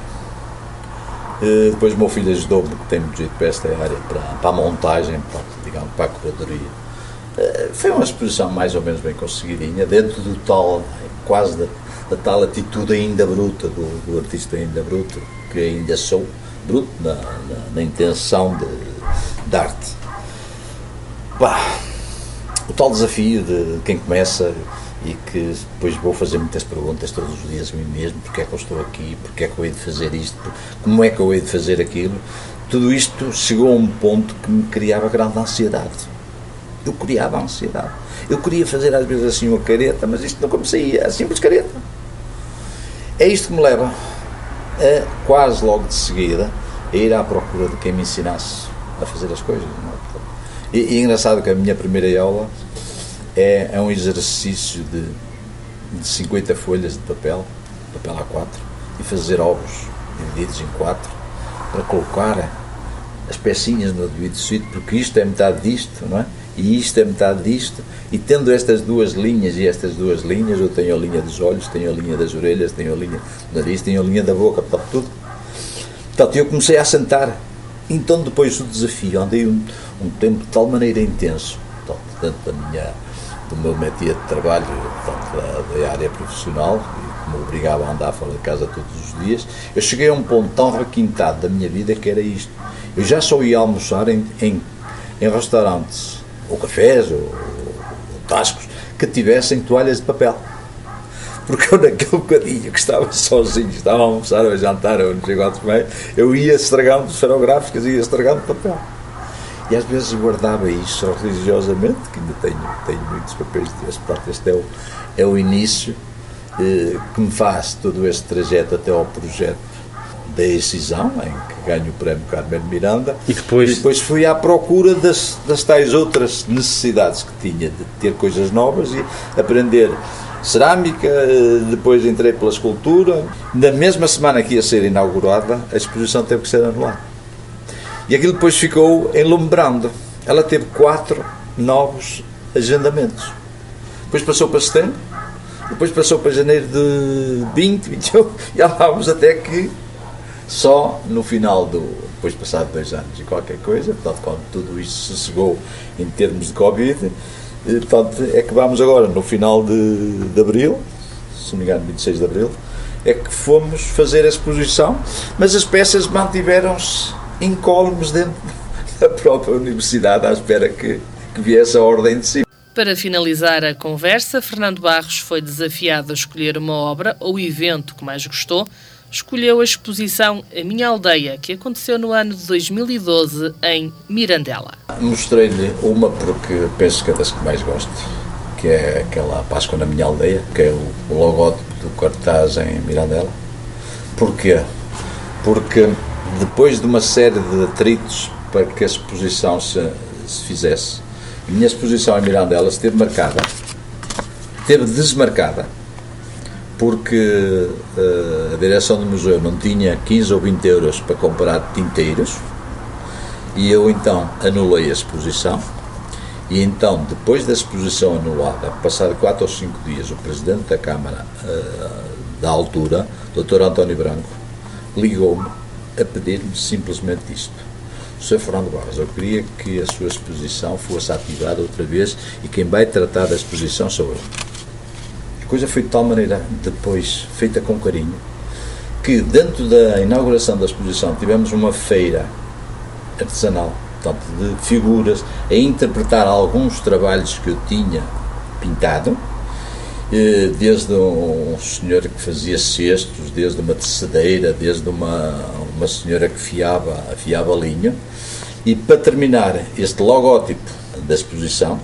E depois o meu filho ajudou-me, que tem muito jeito para esta área, para, para a montagem, para, digamos, para a curadoria. Foi uma exposição mais ou menos bem conseguidinha, dentro do tal, quase da, da tal atitude ainda bruta, do, do artista ainda bruto, que ainda sou, bruto na, na, na intenção de, de arte. Bah, o tal desafio de quem começa e que depois vou fazer muitas perguntas todos os dias a mim mesmo, porque é que eu estou aqui, porque é que eu hei de fazer isto, como é que eu hei de fazer aquilo, tudo isto chegou a um ponto que me criava grande ansiedade. Eu criava ansiedade. Eu queria fazer às vezes assim uma careta, mas isto não comecei, é simples careta. É isto que me leva a, quase logo de seguida, a ir à procura de quem me ensinasse a fazer as coisas. Não é? E, e é engraçado que a minha primeira aula é, é um exercício de, de cinquenta folhas de papel, papel A quatro, e fazer ovos divididos em quatro, para colocar as pecinhas no devido sítio, porque isto é metade disto, não é? E isto é metade disto, e tendo estas duas linhas e estas duas linhas, eu tenho a linha dos olhos, tenho a linha das orelhas, tenho a linha do nariz, tenho a linha da boca, portanto, tudo. Portanto, eu comecei a assentar. Então, depois do desafio, andei um, um tempo de tal maneira intenso, portanto, dentro da minha, do meu métier de trabalho, portanto, da, da área profissional, que me obrigava a andar fora de casa todos os dias, eu cheguei a um ponto tão requintado da minha vida que era isto. Eu já só ia almoçar em, em, em restaurantes, ou cafés, ou, ou tascos, que tivessem toalhas de papel. Porque eu, naquele bocadinho que estava sozinho, estava a almoçar ou a jantar, ou não sei quantos meio, eu ia estragando esferográficas, ia estragando papel. E às vezes guardava isso religiosamente, que ainda tenho, tenho muitos papéis deste. Portanto, este é o, é o início eh, que me faz todo este trajeto até ao projeto da excisão, em que ganho o prémio Carmen Miranda, e depois, e depois fui à procura das, das tais outras necessidades que tinha, de ter coisas novas e aprender cerâmica. Depois entrei pela escultura. Na mesma semana que ia ser inaugurada, a exposição teve que ser anulada. E aquilo depois ficou enlumbrando. Ela teve quatro novos agendamentos. Depois passou para setembro, depois passou para janeiro de vinte, vinte e um, e andávamos até que só no final do... depois passado dois anos e qualquer coisa, portanto, quando tudo isto se sossegou em termos de Covid, portanto, é que vamos agora, no final de, de abril, se não me engano, vinte e seis de abril, é que fomos fazer a exposição, mas as peças mantiveram-se incólumes dentro da própria universidade, à espera que, que viesse a ordem de cima. Para finalizar a conversa, Fernando Barros foi desafiado a escolher uma obra ou evento que mais gostou. Escolheu a exposição A Minha Aldeia, que aconteceu no ano de dois mil e doze em Mirandela. Mostrei-lhe uma porque penso que é das que mais gosto, que é aquela Páscoa na Minha Aldeia, que é o logótipo do cartaz em Mirandela. Porquê? Porque depois de uma série de atritos para que a exposição se, se fizesse, a minha exposição em Mirandela esteve marcada, esteve desmarcada, porque uh, a direção do museu não tinha quinze ou vinte euros para comprar tinteiros, e eu então anulei a exposição. E então, depois da exposição anulada, passado quatro ou cinco dias, o presidente da Câmara uh, da altura, doutor António Branco, ligou-me a pedir-me simplesmente isto: senhor Fernando Barros, eu queria que a sua exposição fosse ativada outra vez, e quem vai tratar da exposição sou eu. A coisa foi de tal maneira, depois, feita com carinho, que dentro da inauguração da exposição tivemos uma feira artesanal, portanto, de figuras, a interpretar alguns trabalhos que eu tinha pintado, desde um senhor que fazia cestos, desde uma tecedeira, desde uma, uma senhora que fiava, fiava linho. E para terminar, este logótipo da exposição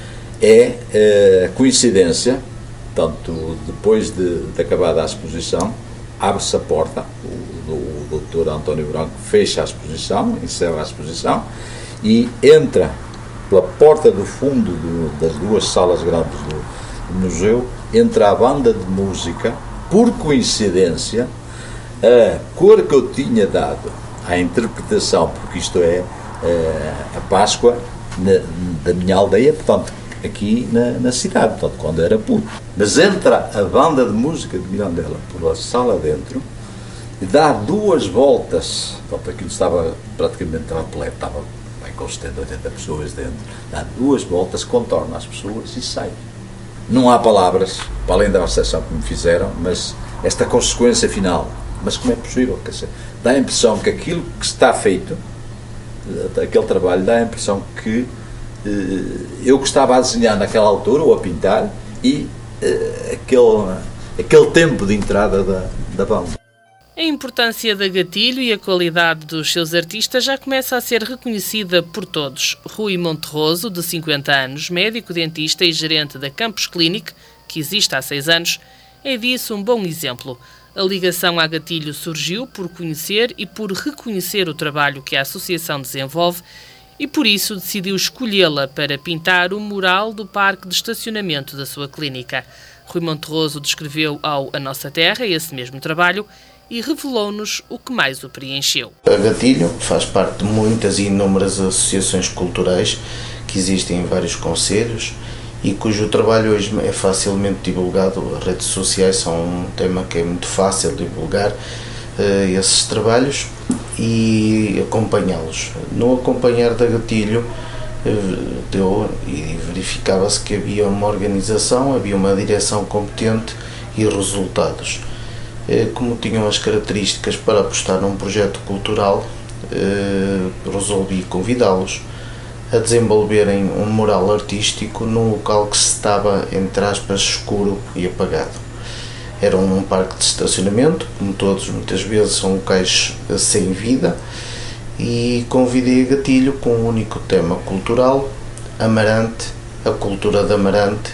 é a coincidência, portanto, depois de, de acabada a exposição, abre-se a porta, o, o doutor António Branco fecha a exposição, encerra a exposição e entra pela porta do fundo do, das duas salas grandes do, do museu, entra a banda de música, por coincidência, a cor que eu tinha dado à interpretação, porque isto é, é a Páscoa na, da minha aldeia, portanto, aqui na, na cidade, portanto, quando era puto. Mas entra a banda de música de Mirandela pela sala dentro e dá duas voltas, portanto, aquilo estava praticamente repleto, estava bem com setenta, oitenta pessoas dentro, dá duas voltas, contorna as pessoas e sai. Não há palavras, para além da recepção que me fizeram, mas esta consequência final, mas como é possível? Quer dizer, dá a impressão que aquilo que está feito, aquele trabalho, dá a impressão que eu que estava a desenhar naquela altura, ou a pintar, e uh, aquele, aquele tempo de entrada da, da banda. A importância da Gatilho e a qualidade dos seus artistas já começa a ser reconhecida por todos. Rui Monterroso, de cinquenta anos, médico, dentista e gerente da Campus Clinic, que existe há seis anos, é disso um bom exemplo. A ligação à Gatilho surgiu por conhecer e por reconhecer o trabalho que a associação desenvolve e por isso decidiu escolhê-la para pintar o mural do parque de estacionamento da sua clínica. Rui Monterroso descreveu ao A Nossa Terra esse mesmo trabalho e revelou-nos o que mais o preencheu. A Gatilho faz parte de muitas e inúmeras associações culturais que existem em vários concelhos e cujo trabalho hoje é facilmente divulgado. As redes sociais são um tema que é muito fácil divulgar uh, esses trabalhos e acompanhá-los. No acompanhar da Gatilho, deu e verificava-se que havia uma organização, havia uma direção competente e resultados. Como tinham as características para apostar num projeto cultural, resolvi convidá-los a desenvolverem um mural artístico num local que estava, entre aspas, escuro e apagado. Era um parque de estacionamento, como todos, muitas vezes são locais sem vida, e convidei a Gatilho com um único tema cultural: Amarante, a cultura de Amarante,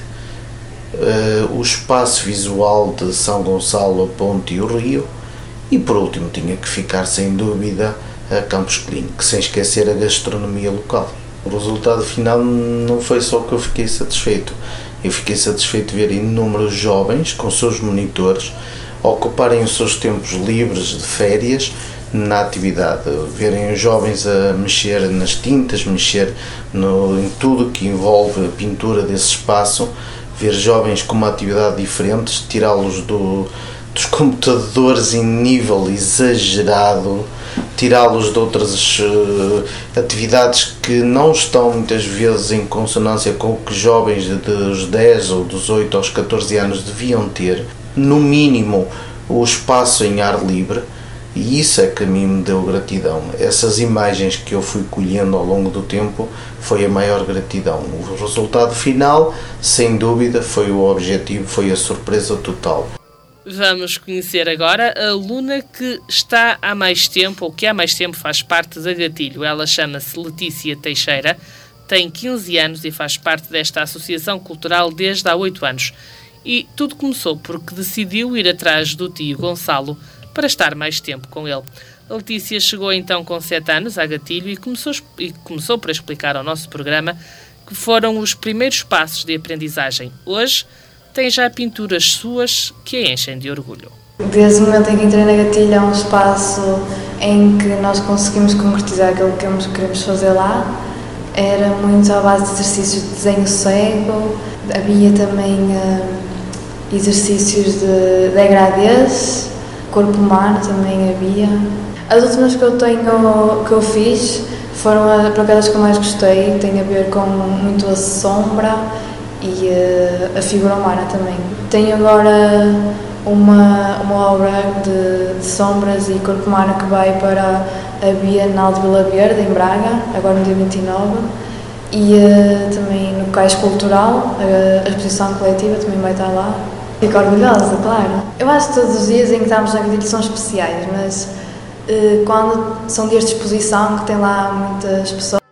uh, o espaço visual de São Gonçalo, a ponte e o rio, e por último tinha que ficar sem dúvida a Campus Clinic, sem esquecer a gastronomia local. O resultado final não foi só que eu fiquei satisfeito. Eu fiquei satisfeito de ver inúmeros jovens com seus monitores ocuparem os seus tempos livres de férias na atividade, verem os jovens a mexer nas tintas, mexer no, em tudo que envolve a pintura desse espaço, ver jovens com uma atividade diferente, tirá-los do, dos computadores em nível exagerado, tirá-los de outras uh, atividades que não estão muitas vezes em consonância com o que jovens dos dez ou dos oito aos catorze anos deviam ter, no mínimo o espaço em ar livre, e isso é que a mim me deu gratidão. Essas imagens que eu fui colhendo ao longo do tempo foi a maior gratidão. O resultado final, sem dúvida, foi o objetivo, foi a surpresa total. Vamos conhecer agora a aluna que está há mais tempo, ou que há mais tempo faz parte da Gatilho. Ela chama-se Letícia Teixeira, tem quinze anos e faz parte desta associação cultural desde há oito anos. E tudo começou porque decidiu ir atrás do tio Gonçalo para estar mais tempo com ele. A Letícia chegou então com sete anos à Gatilho e começou, e começou por explicar ao nosso programa que foram os primeiros passos de aprendizagem. Hoje tem já pinturas suas que a enchem de orgulho. Desde o momento em que entrei na Gatilho é um espaço em que nós conseguimos concretizar aquilo que queremos fazer lá. Era muito à base de exercícios de desenho cego, havia também uh, exercícios de degradês, corpo humano também havia. As últimas que eu tenho, que eu fiz, foram por aquelas que eu mais gostei, tem a ver com muito a sombra e uh, a figura humana também. Tenho agora uma, uma obra de, de sombras e corpo humano que vai para a Bienal de Vila Verde, em Braga, agora no dia vinte e nove, E uh, também no Cais Cultural, uh, a exposição coletiva também vai estar lá. Fico orgulhosa, claro. Eu acho que todos os dias em que estamos na Gatilho são especiais, mas uh, quando são dias de exposição, que tem lá muitas pessoas.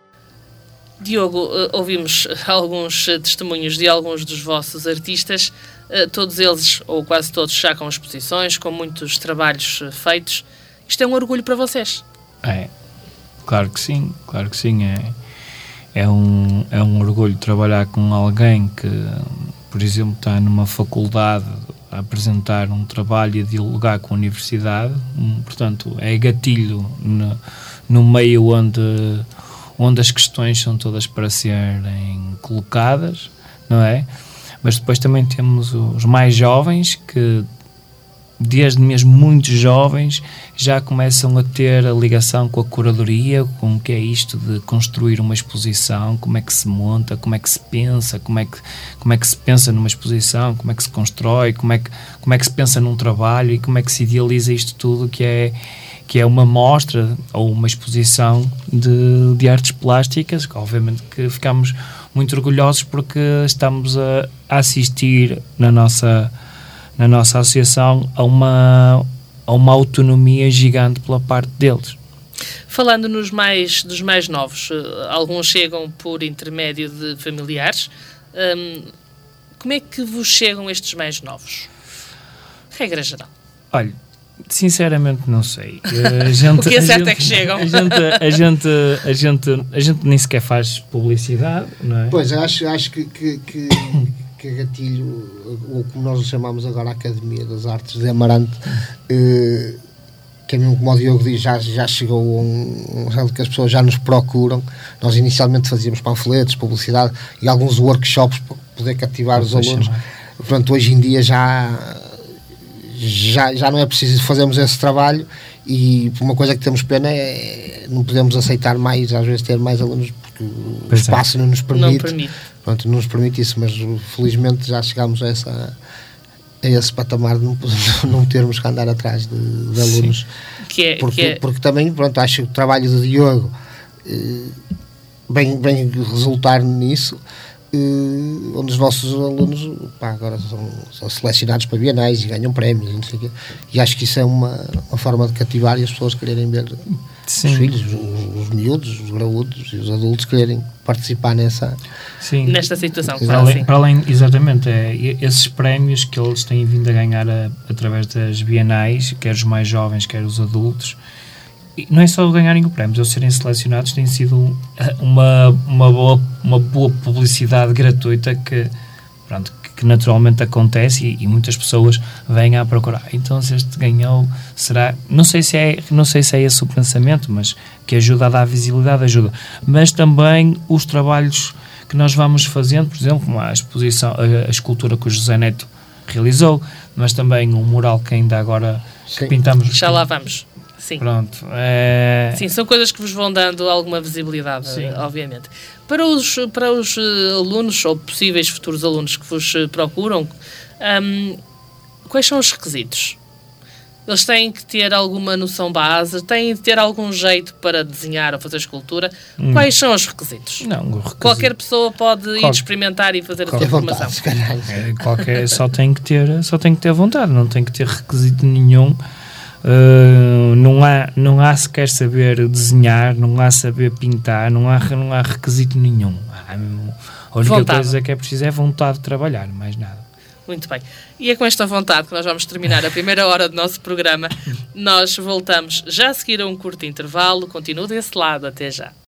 Diogo, uh, ouvimos alguns uh, testemunhos de alguns dos vossos artistas, uh, todos eles, ou quase todos, já com exposições, com muitos trabalhos uh, feitos. Isto é um orgulho para vocês? É, claro que sim, claro que sim. É, é, um, é um orgulho trabalhar com alguém que, por exemplo, está numa faculdade a apresentar um trabalho e a dialogar com a universidade. Um, portanto, é Gatilho no, no meio onde... onde as questões são todas para serem colocadas, não é? Mas depois também temos os mais jovens, que desde mesmo muito jovens já começam a ter a ligação com a curadoria, com o que é isto de construir uma exposição, como é que se monta, como é que se pensa, como é que, como é que se pensa numa exposição, como é que se constrói, como é que, como é que se pensa num trabalho e como é que se idealiza isto tudo, que é que é uma mostra ou uma exposição de, de artes plásticas, que obviamente que ficamos muito orgulhosos porque estamos a, a assistir na nossa, na nossa associação a uma, a uma autonomia gigante pela parte deles. Falando nos mais, dos mais novos, alguns chegam por intermédio de familiares. Hum, como é que vos chegam estes mais novos? Regra geral. Olha, sinceramente não sei. A gente, o que é certo gente, é que chegam. A gente, a, gente, a, gente, a gente nem sequer faz publicidade, não é? Pois, acho, acho que, que, que, que a Gatilho, ou como nós o chamamos agora, a Academia das Artes de Amarante, eh, que é mesmo como o Diogo diz, já, já chegou a um, um que as pessoas já nos procuram. Nós inicialmente fazíamos panfletos, publicidade e alguns workshops para poder cativar os alunos. Chamar. Portanto, hoje em dia já... Já, já não é preciso fazermos esse trabalho e uma coisa que temos pena é não podemos aceitar mais, às vezes ter mais alunos porque o espaço não nos permite, não permite. Pronto, não nos permite isso, mas felizmente já chegámos a, essa, a esse patamar de não, não termos que andar atrás de, de alunos. Que é, porque, que é... porque também pronto, acho que o trabalho do Diogo eh, vem, vem resultar nisso. Uh, onde os nossos alunos pá, agora são, são selecionados para bienais e ganham prémios e, não sei o quê. E acho que isso é uma, uma forma de cativar e as pessoas quererem ver Sim. os filhos, os, os miúdos, os graúdos e os adultos quererem participar nessa Sim. nesta situação. Para além, para além, exatamente, é, esses prémios que eles têm vindo a ganhar a, através das bienais, quer os mais jovens, quer os adultos. Não é só ganharem o prémio, eles serem selecionados tem sido uma, uma, boa, uma boa publicidade gratuita que, pronto, que naturalmente acontece e, e muitas pessoas vêm a procurar. Então, se este ganhou, será... Não sei se é, não sei se é esse o pensamento, mas que ajuda a dar visibilidade, ajuda. Mas também os trabalhos que nós vamos fazendo, por exemplo, como a exposição, a, a escultura que o José Neto realizou, mas também um mural que ainda agora que pintamos... Já lá vamos. Sim. Pronto. É... Sim, são coisas que vos vão dando alguma visibilidade, Sim. obviamente. Para os, para os alunos, ou possíveis futuros alunos que vos procuram, um, quais são os requisitos? Eles têm que ter alguma noção base, têm de ter algum jeito para desenhar ou fazer escultura. Hum. Quais são os requisitos? Não, o requisito... Qualquer pessoa pode Qual... ir experimentar e fazer a sua formação. É, qualquer, só, tem que ter, só tem que ter vontade, não tem que ter requisito nenhum. Uh, não há, não há sequer saber desenhar, não há saber pintar, não há, não há requisito nenhum. Há, a única vontade. coisa que é preciso é vontade de trabalhar, mais nada. Muito bem. E é com esta vontade que nós vamos terminar a primeira hora do nosso programa. Nós voltamos já a seguir a um curto intervalo. Continua desse lado. Até já.